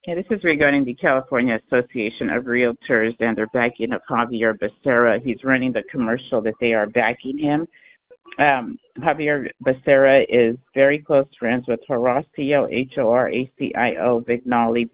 Yeah, this is regarding the California Association of Realtors and their backing of Javier Becerra. He's running the commercial that they are backing him. Javier Becerra is very close friends with Horacio, Horacio Vignali,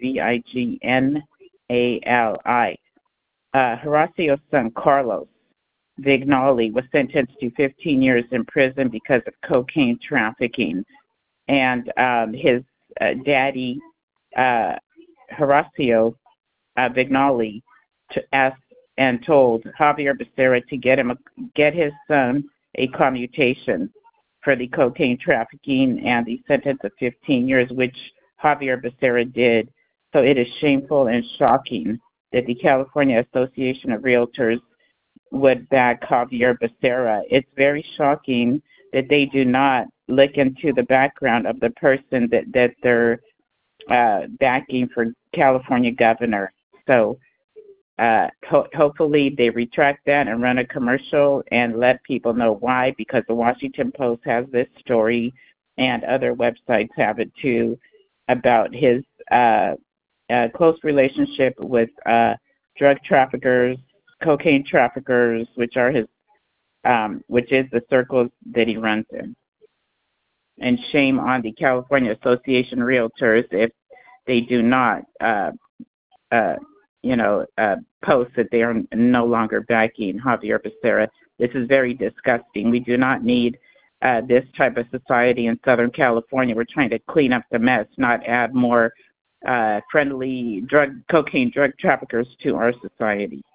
Vignali. Horacio's son, Carlos Vignali, was sentenced to 15 years in prison because of cocaine trafficking. And his daddy, Horacio Vignali, asked and told Javier Becerra to get his son a commutation for the cocaine trafficking and the sentence of 15 years, which Javier Becerra did. So it is shameful and shocking that the California Association of Realtors would back Javier Becerra. It's very shocking that they do not look into the background of the person that they're backing for California governor. So hopefully they retract that and run a commercial and let people know why, because the Washington Post has this story and other websites have it too about his close relationship with drug traffickers, cocaine traffickers, which are his, which is the circles that he runs in. And shame on the California Association of Realtors if they do not, post that they are no longer backing Javier Becerra. This is very disgusting. We do not need this type of society in Southern California. We're trying to clean up the mess, not add more friendly cocaine drug traffickers to our society.